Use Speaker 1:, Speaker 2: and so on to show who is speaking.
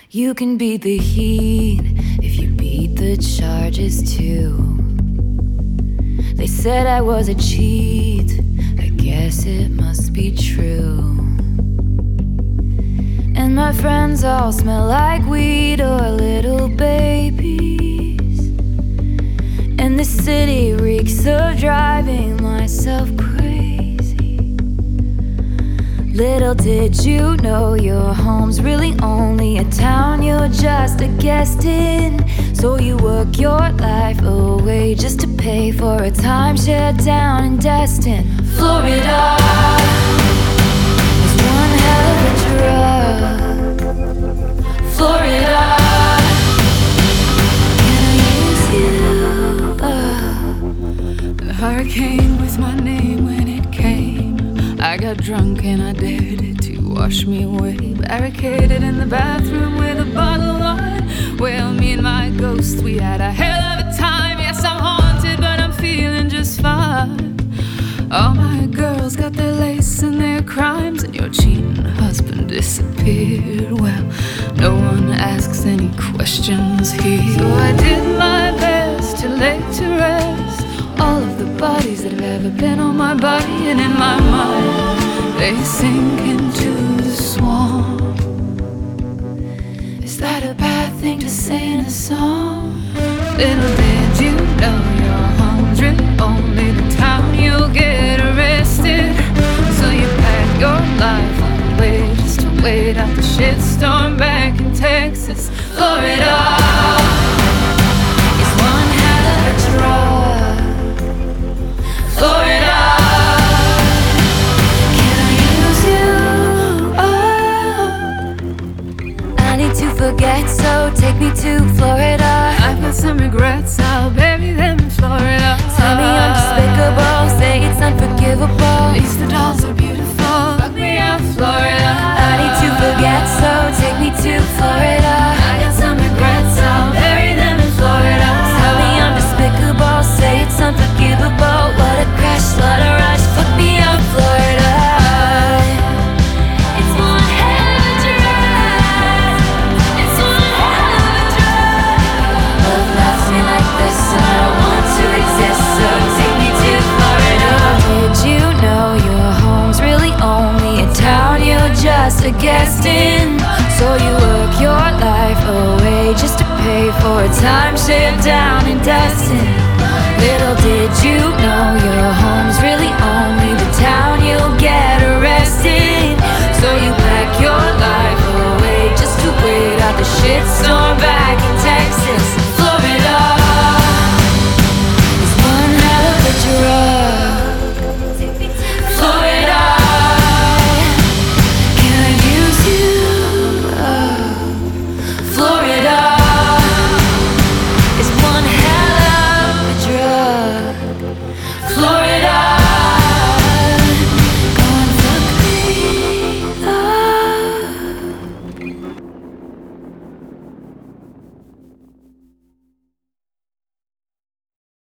Speaker 1: You can beat the heat if you beat the charges too. They said I was a cheat, I guess it must be true. And my friends all smell like weed or little babies. And the city reeks of driving myself crazy. Little did you know your home's really only a town you're just a guest in. So you work your life away just to pay for a timeshare down in Destin, Florida. It's one hell of a drug, Florida. Can I use you?
Speaker 2: The hurricane was my name when it came. I got drunk and I dared it to wash me away. Barricaded in the bathroom with a bottle of wine. Well, me and my ghost, we had a hell of a time. Yes, I'm haunted, but I'm feeling just fine. All my girls got their lace and their crimes, and your cheating husband disappeared. Well, no one asks any questions here. So I did my best to lay to rest all of the bodies that have ever been on my body. And in my mind, they sink into the swamp. Is that a bad thing to say in a song? Little did you know your home's really only the town you'll get arrested. So you pack your life away just to wait out the shitstorm back in Texas, Florida. It's one hell of a drug, Florida. Can I use you? Oh, I need to forget, so take me to Florida. I've got some regrets, I'll bury them in Florida.
Speaker 1: Tell me I'm despicable, say it's unforgivable.
Speaker 2: At least the dolls are beautiful. Fuck me out, Florida.
Speaker 1: I need to forget, so take me to Florida.
Speaker 2: I got some regrets, I'll bury them in Florida.
Speaker 1: Tell me I'm despicable, say it's unforgivable. What a crash, what a rush, fuck me out, Florida. It's one hell of a drug, it's one hell of a drug. Love loves me like this and I don't want to exist, so take me to Florida. Did you know your home's really only a town you're just a guest in? So you work your life away just to pay for a timeshare down in Destin. Little did you know your home's really only the town you'll get arrested. So you pack your life away just to wait out the shitstorm